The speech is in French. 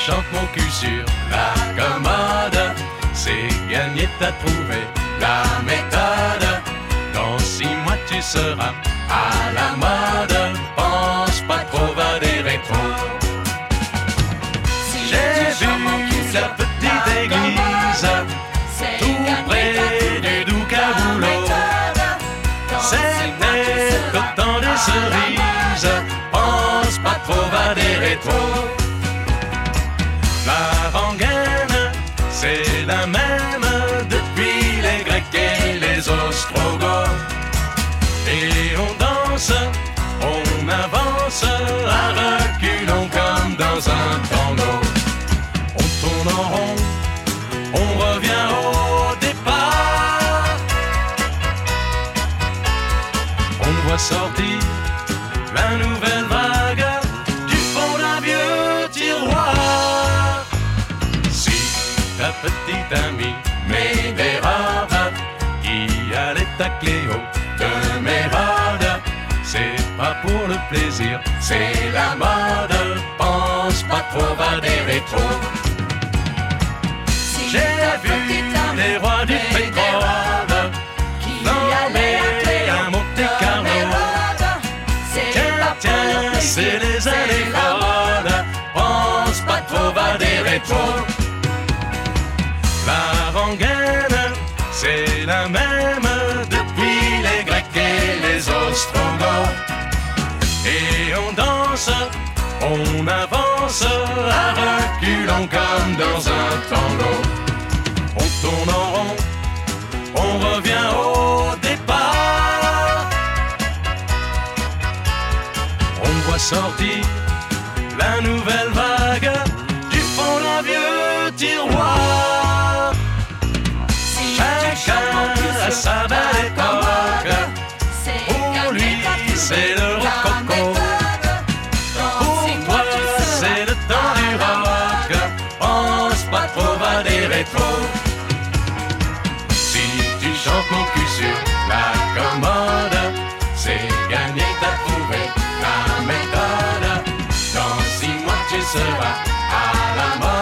chantes mon cul sur la commode, c'est gagné, t'as trouvé la méthode. Dans 6 mois tu seras à la mode, pense pas trop à des rétros. J'ai vu la petite église tout près du Doucaboulot. C'était au temps des cerises, pense pas trop à des rétros. La rengaine, c'est la même depuis les Grecs et les Ostrogoths. Et on danse, on avance à reculons comme dans un tango. On tourne en rond, on revient au départ. On voit sortir la nouvelle vague du fond d'un vieux tiroir. Si ta petite amie met des robes qui allait à Cléo de Mérode, c'est pas pour le plaisir, c'est la mode, pense pas trop à des rétros. J'ai vu les rois du pétrole flamber à Monte-Carlo. Tiens, c'est les années folles, pense pas trop à des rétros. La rengaine, c'est la même depuis les Grecs et les Ostrogoths. Et on danse, on avance à reculons comme dans un tango. On tourne en rond, on revient au départ. On voit sortir la nouvelle vague du fond d'un vieux tiroir. Chacun a sa belle époque, pour lui c'est le rococo. Pour toi c'est le temps du rock, pense pas trop à des rétros. Si tu chantes mon cul sur la commode, c'est gagné, t'as trouvé la méthode. Dans 6 mois tu seras à la mode.